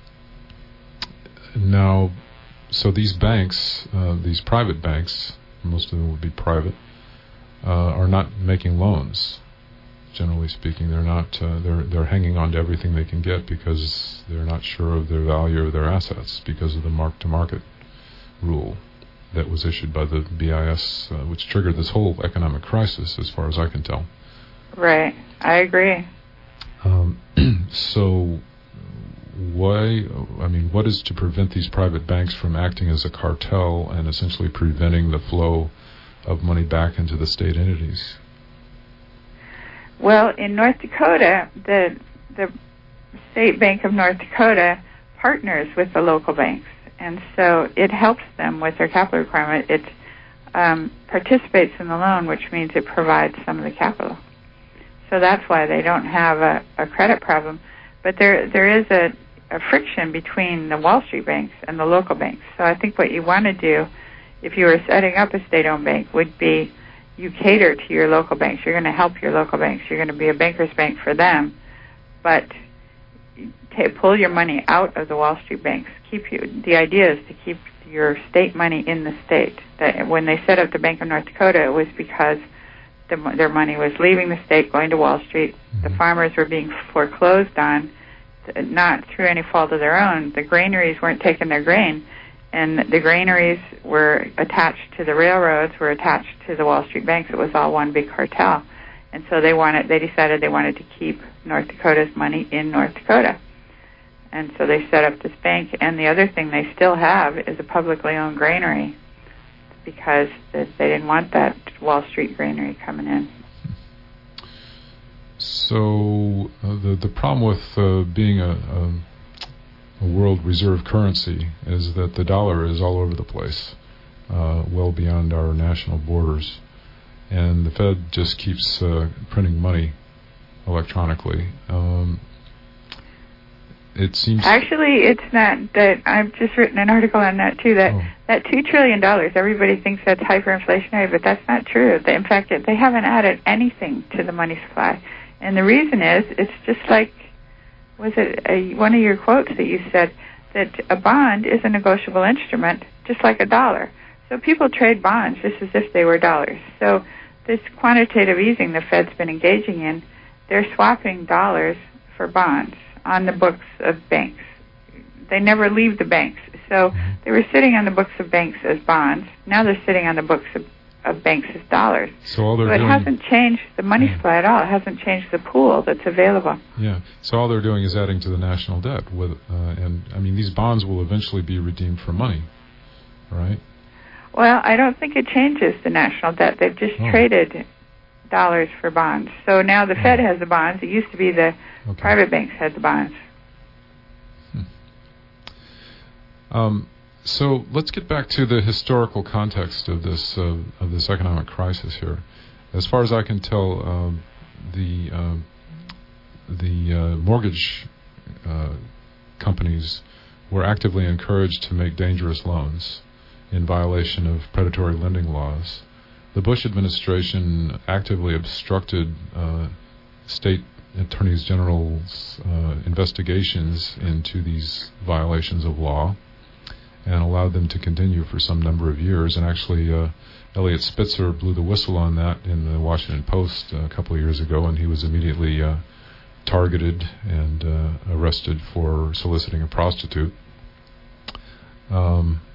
now, so these banks, uh, these private banks, most of them would be private, uh, are not making loans. Generally speaking, they're not. Uh, they're they're hanging on to everything they can get because they're not sure of the value of their assets because of the mark-to-market rule that was issued by the B I S, uh, which triggered this whole economic crisis, as far as I can tell. Right, I agree. Um, so, why? I mean, what is to prevent these private banks from acting as a cartel and essentially preventing the flow of money back into the state entities? Well, in North Dakota, the the State Bank of North Dakota partners with the local banks, and so it helps them with their capital requirement. It um, participates in the loan, which means it provides some of the capital. So that's why they don't have a, a credit problem. But there there is a, a friction between the Wall Street banks and the local banks. So I think what you want to do, if you were setting up a state-owned bank, would be you cater to your local banks. You're going to help your local banks. You're going to be a banker's bank for them, but t- pull your money out of the Wall Street banks. Keep you. The idea is to keep your state money in the state. That when they set up the Bank of North Dakota, it was because the, their money was leaving the state, going to Wall Street. The farmers were being foreclosed on, not through any fault of their own. The granaries weren't taking their grain. And the granaries were attached to the railroads, were attached to the Wall Street banks. It was all one big cartel. And so they wanted, they decided they wanted to keep North Dakota's money in North Dakota. And so they set up this bank. And the other thing they still have is a publicly owned granary because they didn't want that Wall Street granary coming in. So uh, the the problem with uh, being a, a a world reserve currency is that the dollar is all over the place, uh, well beyond our national borders. And the Fed just keeps uh, printing money electronically. Um, it seems... Actually, it's not that. I've just written an article on that, too, that, oh. that two trillion dollars, everybody thinks that's hyperinflationary, but that's not true. In fact, they haven't added anything to the money supply. And the reason is, it's just like, was it a, one of your quotes that you said that a bond is a negotiable instrument, just like a dollar. So people trade bonds just as if they were dollars. So this quantitative easing the Fed's been engaging in, they're swapping dollars for bonds on the books of banks. They never leave the banks. So they were sitting on the books of banks as bonds. Now they're sitting on the books of of banks as dollars. So, all they're so it doing, hasn't changed the money yeah. supply at all. It hasn't changed the pool that's available. Yeah. So all they're doing is adding to the national debt. With, uh, and, I mean, these bonds will eventually be redeemed for money, right? Well, I don't think it changes the national debt. They've just oh. traded dollars for bonds. So now the oh. Fed has the bonds. It used to be the okay. private banks had the bonds. Hmm. Um. So let's get back to the historical context of this uh, of this economic crisis here. As far as I can tell, um, the uh, the uh, mortgage uh, companies were actively encouraged to make dangerous loans, in violation of predatory lending laws. The Bush administration actively obstructed uh, state attorneys general's uh, investigations into these violations of law and allowed them to continue for some number of years. And actually, uh, Eliot Spitzer blew the whistle on that in the Washington Post a couple of years ago, and he was immediately uh, targeted and uh, arrested for soliciting a prostitute. Um,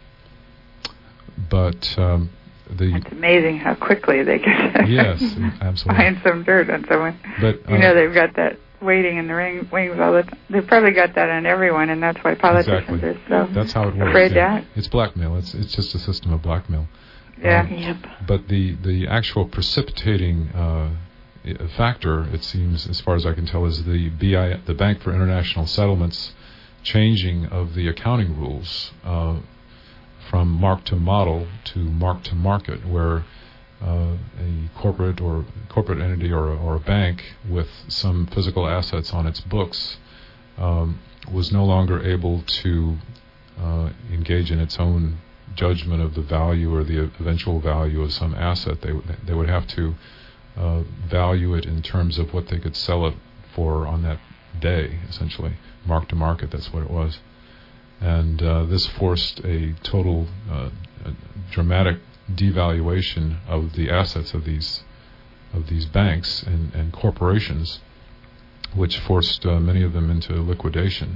but um, the it's amazing how quickly they can yes, absolutely find some dirt on someone. But uh, you know, they've got that waiting in the ring, wings all the time. They've probably got that on everyone, and that's why politicians exactly. are so that's how it works. afraid Yeah. to. It's blackmail. It's it's just a system of blackmail. Yeah. Um, Yep. But the the actual precipitating uh, factor, it seems, as far as I can tell, is the B I, the Bank for International Settlements, changing of the accounting rules uh, from mark to model to mark to market, where uh, a corporate or corporate entity or, or a bank with some physical assets on its books um, was no longer able to uh, engage in its own judgment of the value or the eventual value of some asset. They w- they would have to uh, value it in terms of what they could sell it for on that day, essentially. Mark to market, that's what it was. And uh, this forced a total uh, a dramatic devaluation of the assets of these of these banks and, and corporations, which forced uh, many of them into liquidation.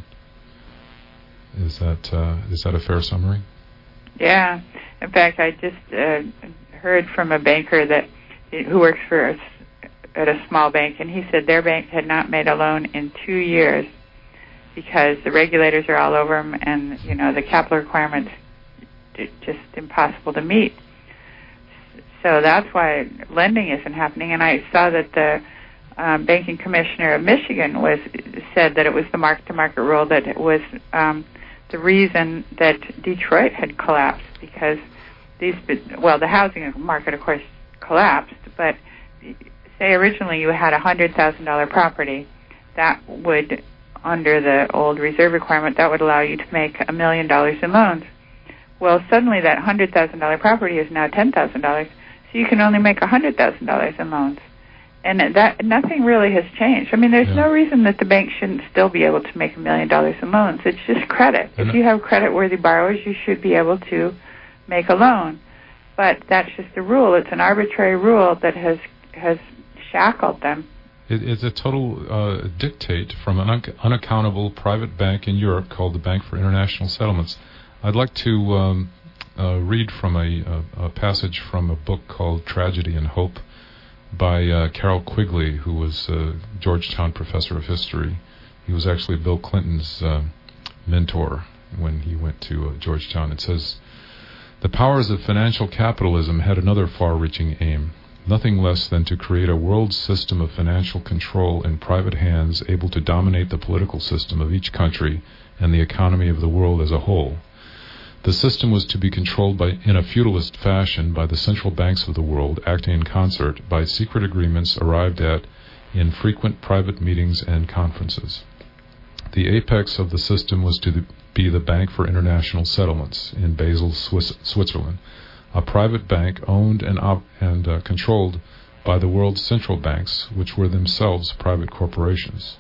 Is that uh, is that a fair summary? Yeah. In fact, I just uh, heard from a banker that who works for a, at a small bank, and he said their bank had not made a loan in two years because the regulators are all over them, and you know the capital requirements are just impossible to meet. So that's why lending isn't happening. And I saw that the um, banking commissioner of Michigan was said that it was the mark-to-market rule that was um, the reason that Detroit had collapsed, because these, well, the housing market, of course, collapsed, but say originally you had a one hundred thousand dollars property, that would, under the old reserve requirement, that would allow you to make a million dollars in loans. Well, suddenly that one hundred thousand dollars property is now ten thousand dollars, so you can only make one hundred thousand dollars in loans. And that nothing really has changed. I mean, there's yeah. no reason that the bank shouldn't still be able to make a million dollars in loans. It's just credit. And if you have credit-worthy borrowers, you should be able to make a loan. But that's just the rule. It's an arbitrary rule that has has shackled them. It, it's a total uh, dictate from an un- unaccountable private bank in Europe called the Bank for International Settlements. I'd like to um, uh, read from a, a, a passage from a book called Tragedy and Hope by uh, Carroll Quigley, who was a Georgetown professor of history. He was actually Bill Clinton's uh, mentor when he went to uh, Georgetown. It says, "The powers of financial capitalism had another far-reaching aim, nothing less than to create a world system of financial control in private hands able to dominate the political system of each country and the economy of the world as a whole. The system was to be controlled by, in a feudalist fashion by the central banks of the world, acting in concert by secret agreements arrived at in frequent private meetings and conferences. The apex of the system was to the, be the Bank for International Settlements in Basel, Swiss, Switzerland, a private bank owned and, op- and uh, controlled by the world's central banks, which were themselves private corporations."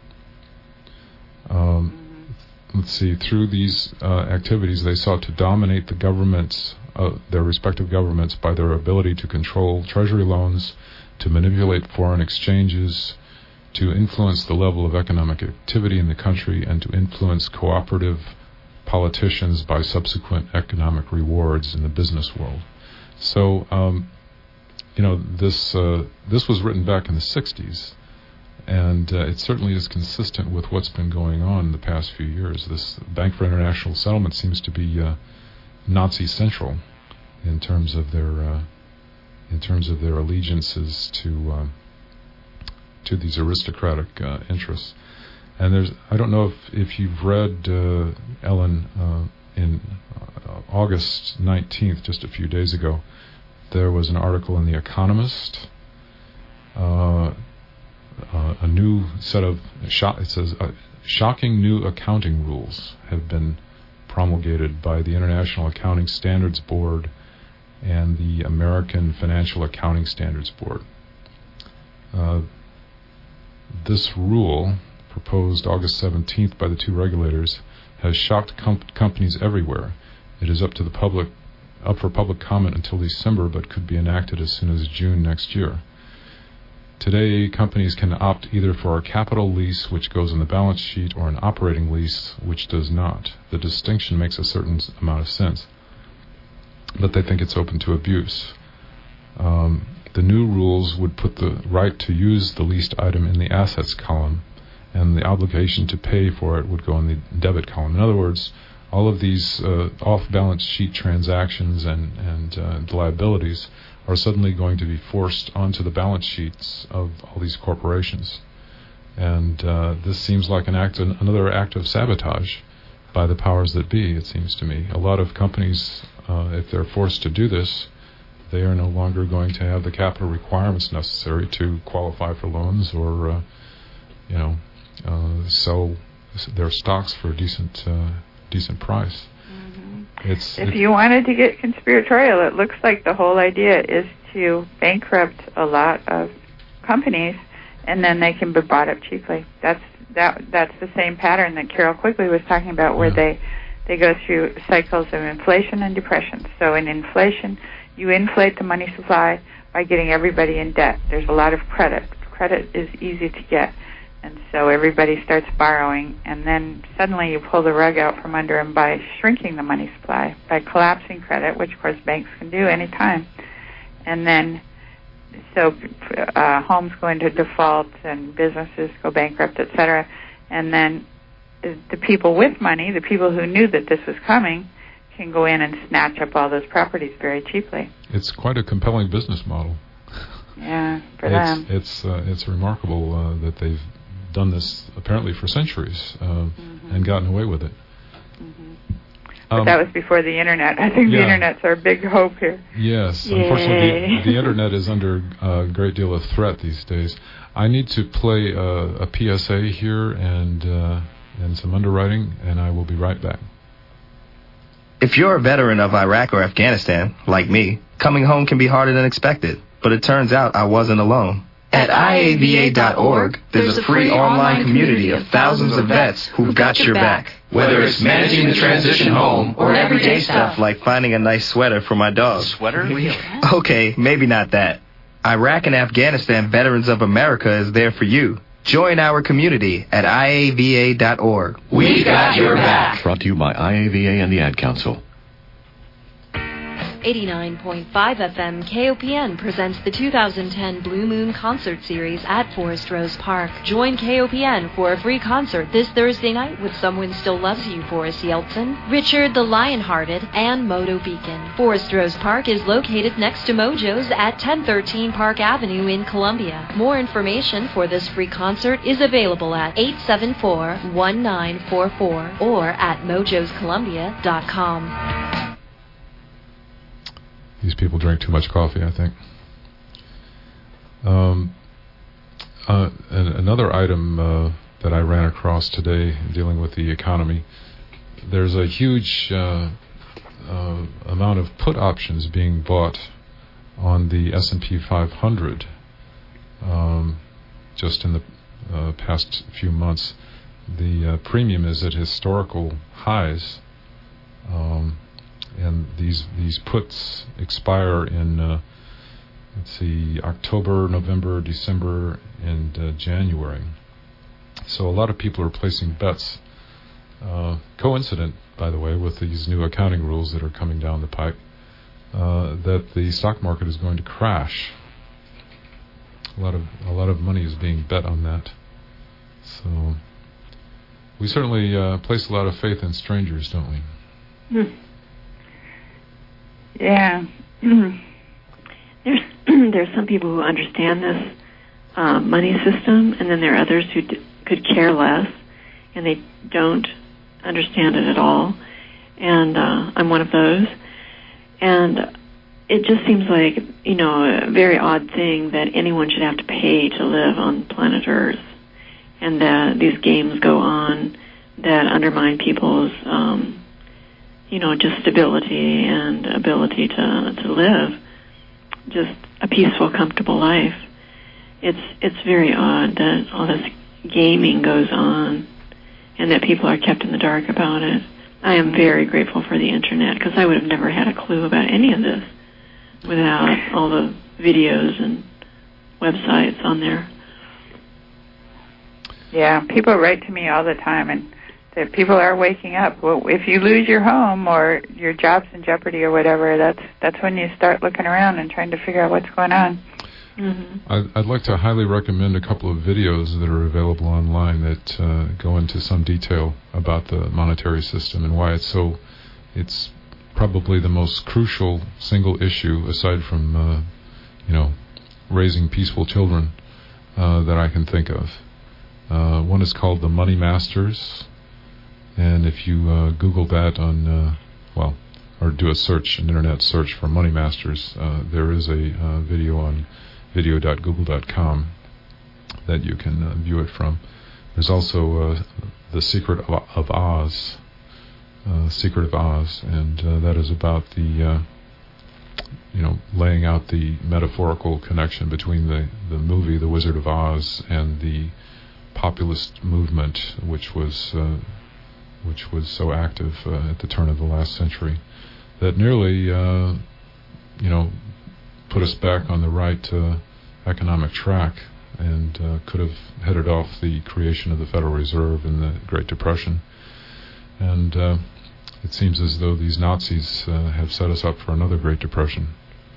Um, let's see, through these uh, activities, they sought to dominate the governments, uh, their respective governments, by their ability to control treasury loans, to manipulate foreign exchanges, to influence the level of economic activity in the country, and to influence cooperative politicians by subsequent economic rewards in the business world. So, um, you know, this uh, this was written back in the sixties. And uh, it certainly is consistent with what's been going on in the past few years. This Bank for International Settlement seems to be uh, Nazi central in terms of their uh, in terms of their allegiances to uh, to these aristocratic uh, interests. And there's I don't know if if you've read uh, Ellen uh, in uh, August nineteenth, just a few days ago, there was an article in The Economist. Uh, Uh, a new set of, sho- it says, uh, shocking new accounting rules have been promulgated by the International Accounting Standards Board and the American Financial Accounting Standards Board. Uh, this rule, proposed August seventeenth by the two regulators, has shocked com- companies everywhere. It is up to the public, up for public comment until December, but could be enacted as soon as June next year. Today, companies can opt either for a capital lease, which goes on the balance sheet, or an operating lease, which does not. The distinction makes a certain amount of sense, but they think it's open to abuse. Um, the new rules would put the right to use the leased item in the assets column, and the obligation to pay for it would go in the debit column. In other words, all of these uh, off-balance sheet transactions and, and uh, liabilities are suddenly going to be forced onto the balance sheets of all these corporations. And uh, this seems like an act, another act of sabotage by the powers that be, it seems to me. A lot of companies, uh, if they're forced to do this, they are no longer going to have the capital requirements necessary to qualify for loans or, uh, you know, uh, sell their stocks for a decent, uh, decent price. It's, if it, you wanted to get conspiratorial, it looks like the whole idea is to bankrupt a lot of companies, and then they can be bought up cheaply. That's that. That's the same pattern that Carol Quigley was talking about, where yeah. they they go through cycles of inflation and depression. So in inflation, you inflate the money supply by getting everybody in debt. There's a lot of credit. Credit is easy to get. And so everybody starts borrowing, and then suddenly you pull the rug out from under them by shrinking the money supply, by collapsing credit, which, of course, banks can do any time. And then so uh, homes go into default and businesses go bankrupt, et cetera. And then the people with money, the people who knew that this was coming, can go in and snatch up all those properties very cheaply. It's quite a compelling business model. Yeah, for it's, them. It's, uh, it's remarkable uh, that they've done this apparently for centuries uh, mm-hmm. and gotten away with it. Mm-hmm. But um, that was before the internet. I think yeah. the internet's our big hope here. Yes, Yay. Unfortunately, the, the internet is under a great deal of threat these days. I need to play a, a P S A here and uh, and some underwriting, and I will be right back. If you're a veteran of Iraq or Afghanistan, like me, coming home can be harder than expected. But it turns out I wasn't alone. At I A V A dot org, there's a free online community of thousands of vets who've got your back. Whether it's managing the transition home or everyday stuff like finding a nice sweater for my dog. Sweater? Okay, maybe not that. Iraq and Afghanistan Veterans of America is there for you. Join our community at I A V A dot org. We got your back. Brought to you by I A V A and the Ad Council. eighty-nine point five F M K O P N presents the two thousand ten Blue Moon Concert Series at Forest Rose Park. Join K O P N for a free concert this Thursday night with Someone Still Loves You, Boris Yeltsin, Richard the Lionhearted, and Moto Beacon. Forest Rose Park is located next to Mojo's at ten thirteen Park Avenue in Columbia. More information for this free concert is available at eight seven four, one nine four four or at mojos columbia dot com. These people drink too much coffee, I think. Um, uh, and another item uh, that I ran across today dealing with the economy, there's a huge uh, uh, amount of put options being bought on the S and P five hundred um, just in the uh, past few months. The uh, premium is at historical highs. Um, And these these puts expire in, uh, let's see, October, November, December, and uh, January. So a lot of people are placing bets. Uh, coincident, by the way, with these new accounting rules that are coming down the pipe, uh, that the stock market is going to crash. A lot of a lot of money is being bet on that. So we certainly uh, place a lot of faith in strangers, don't we? Hmm. Yeah. there's there's some people who understand this uh, money system, and then there are others who d- could care less, and they don't understand it at all. And uh, I'm one of those. And it just seems like, you know, a very odd thing that anyone should have to pay to live on planet Earth, and that these games go on that undermine people's um, you know, just stability and ability to to live just a peaceful, comfortable life. It's it's very odd that all this gaming goes on and that people are kept in the dark about it. I am very grateful for the internet because I would have never had a clue about any of this without all the videos and websites on there. Yeah, people write to me all the time, and that people are waking up. Well, if you lose your home or your job's in jeopardy or whatever, that's that's when you start looking around and trying to figure out what's going on. Mm-hmm. I'd, I'd like to highly recommend a couple of videos that are available online that uh, go into some detail about the monetary system and why it's so. It's probably the most crucial single issue, aside from uh, you know raising peaceful children, uh, that I can think of. Uh, one is called The Money Masters, and if you uh, Google that on, uh, well, or do a search, an internet search for Money Masters, uh, there is a uh, video on video dot google dot com that you can uh, view it from. There's also uh, The Secret of, of Oz, uh, Secret of Oz, and uh, that is about the, uh, you know, laying out the metaphorical connection between the, the movie The Wizard of Oz and the populist movement, which was uh, which was so active uh, at the turn of the last century, that nearly, uh, you know, put us back on the right uh, economic track, and uh, could have headed off the creation of the Federal Reserve in the Great Depression. And uh, it seems as though these Nazis uh, have set us up for another Great Depression.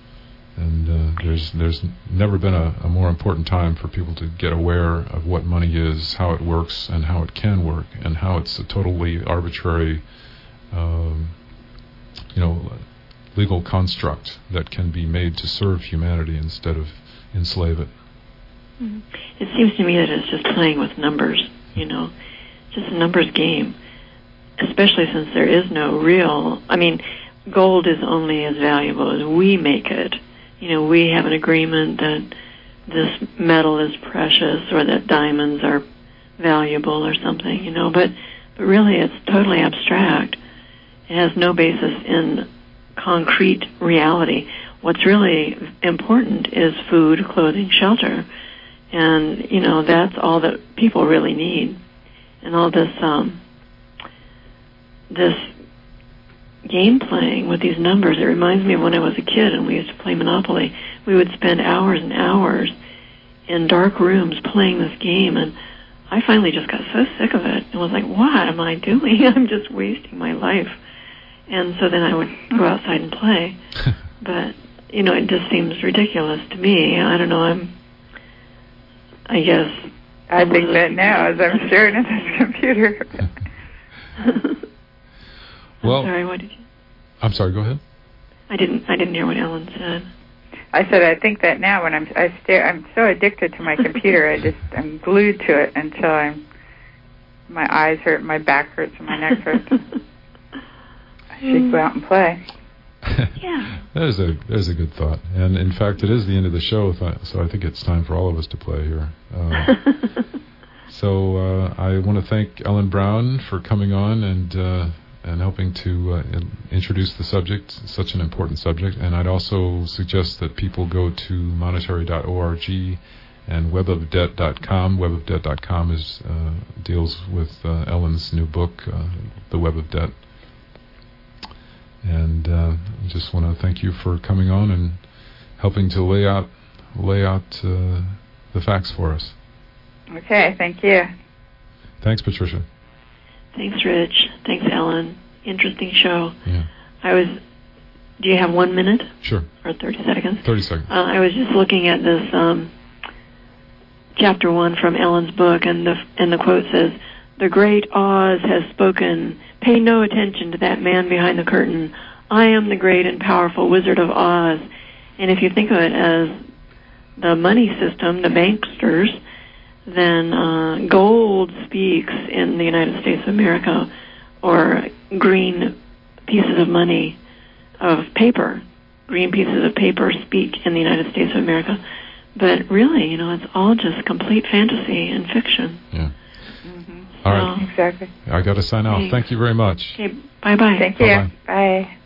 And uh, there's there's never been a, a more important time for people to get aware of what money is, how it works, and how it can work, and how it's a totally arbitrary, um, you know, legal construct that can be made to serve humanity instead of enslave it. Mm-hmm. It seems to me that it's just playing with numbers, you know, just a numbers game, especially since there is no real, I mean, gold is only as valuable as we make it. You know, we have an agreement that this metal is precious or that diamonds are valuable or something, you know, but, but really it's totally abstract. It has no basis in concrete reality. What's really important is food, clothing, shelter. And, you know, that's all that people really need. And all this, um, this game playing with these numbers, it reminds me of when I was a kid and we used to play Monopoly. We would spend hours and hours in dark rooms playing this game, and I finally just got so sick of it and was like, what am I doing? I'm just wasting my life. And so then I would go outside and play. But, you know, it just seems ridiculous to me. I don't know, I'm, I guess... I think that now as I'm staring at this computer. Well, I'm sorry, what did you... I'm sorry, go ahead. I didn't I didn't hear what Ellen said. I said I think that now when I'm I stare I'm so addicted to my computer, I just I'm glued to it until I'm my eyes hurt, my back hurts, and my neck hurts. I should go out and play. Yeah. That is a that is a good thought. And in fact, it is the end of the show, so I think it's time for all of us to play here. Uh, so uh, I want to thank Ellen Brown for coming on and uh, and helping to uh, introduce the subject, such an important subject. And I'd also suggest that people go to monetary dot org and web of debt dot com. web of debt dot com is uh, deals with uh, Ellen's new book, uh, The Web of Debt. And uh, I just want to thank you for coming on and helping to lay out lay out uh, the facts for us. Okay, thank you. Thanks, Patricia. Thanks, Rich. Thanks, Ellen. Interesting show. Yeah. I was. Do you have one minute? Sure. Or thirty seconds? Thirty seconds. Uh, I was just looking at this um, chapter one from Ellen's book, and the and the quote says, "The great Oz has spoken. Pay no attention to that man behind the curtain. I am the great and powerful Wizard of Oz." And if you think of it as the money system, the banksters, then uh, gold speaks in the United States of America, or green pieces of money, of paper. Green pieces of paper speak in the United States of America. But really, you know, it's all just complete fantasy and fiction. Yeah. All All right. Exactly. I got to sign off. Okay. Thank you very much. Okay, bye-bye. Thank you. Bye-bye. Bye.